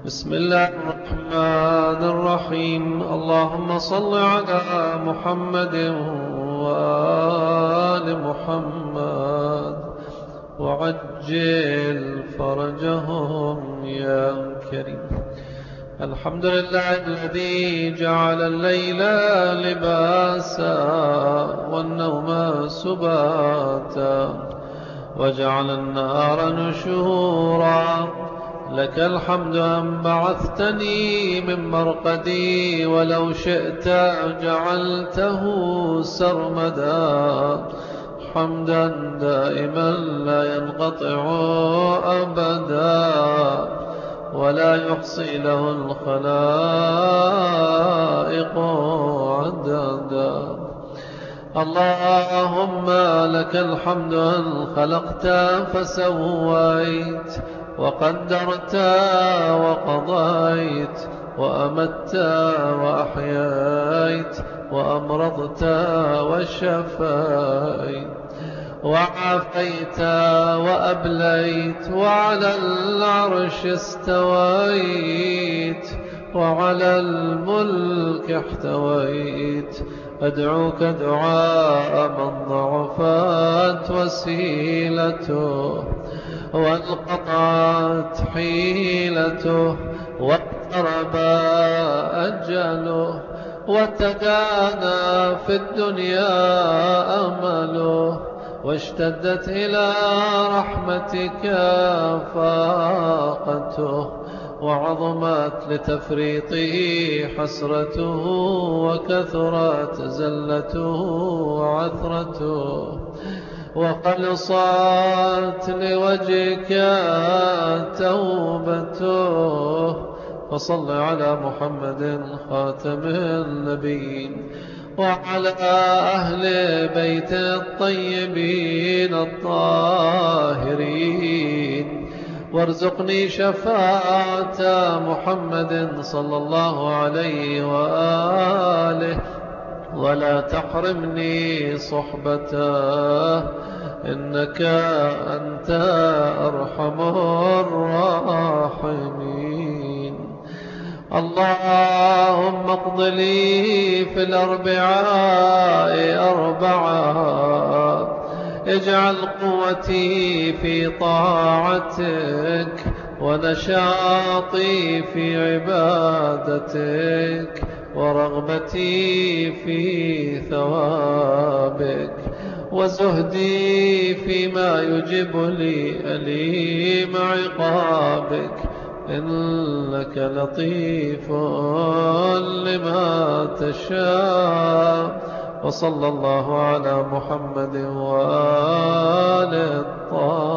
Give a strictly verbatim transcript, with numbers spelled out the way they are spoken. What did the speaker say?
بسم الله الرحمن الرحيم. اللهم صل على محمد وآل محمد وعجل فرجهم يا كريم. الحمد لله الذي جعل الليل لباسا والنوم سباتا وجعل النهار نشورا. لك الحمد أن بعثتني من مرقدي ولو شئت جعلته سرمدا، حمدا دائما لا ينقطع أبدا ولا يحصي له الخلائق عددا. اللهم لك الحمد أن خلقت فسويت وقدرت وقضيت وأمت وأحييت وأمرضت وشفيت وعافيت وأبليت وعلى العرش استويت وعلى الملك احتويت. أدعوك دعاء من ضعفت وسيلته وانقطعت حيلته واقترب أجله وتدانى في الدنيا أمله واشتدت إلى رحمتك فاقته وعظمت لتفريطه حسرته وكثرت زلته وعثرته وخلصت لوجهك توبته. فصل على محمد خاتم النبيين وعلى أهل بيت الطيبين الطاهرين، وارزقني شفاعة محمد صلى الله عليه وآله ولا تحرمني صحبته، إنك أنت أرحم الراحمين. اللهم اقض لي في الأربعاء أربعة، اجعل قوتي في طاعتك ونشاطي في عبادتك ورغبتي في ثوابك وزهدي فيما يجب لي أليم عقابك، إنك لطيف لما تشاء. وصلى الله على محمد وآل الطاهرين.